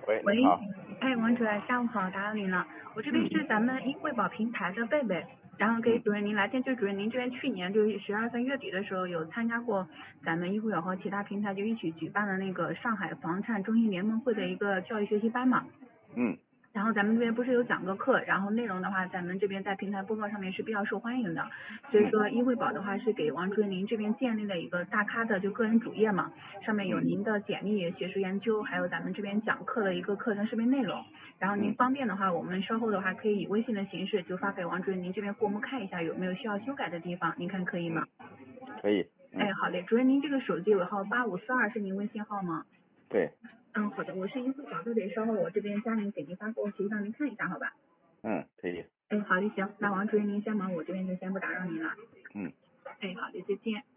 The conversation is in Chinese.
喂， 喂， 你好。 哎，王主任，下午好，打扰您了。我这边是咱们医惠保平台的贝贝，然后给主任您来电，就主任您这边去年就是12月份月底的时候有参加过咱们医惠保和其他平台就一起举办的那个上海房产中医联盟会的一个教育学习班嘛。然后咱们这边不是有讲个课，然后内容的话，咱们这边在平台播报上面是比较受欢迎的，所以说医惠保的话是给王主任您这边建立了一个大咖的就个人主页嘛，上面有您的简历、学术研究，还有咱们这边讲课的一个课程视频内容，然后您方便的话，我们稍后的话可以以微信的形式就发给王主任您这边过目看一下有没有需要修改的地方，您看可以吗？ 可以。 哎，好嘞，主任您这个手机尾号8542是您微信号吗？ 对。 好的，我是医惠保贝贝，稍后我这边加您给您发过去，让您看一下，好吧？ 可以。 好的，行，那王主任您先忙，我这边就先不打扰您了。 嗯。 好的，再见。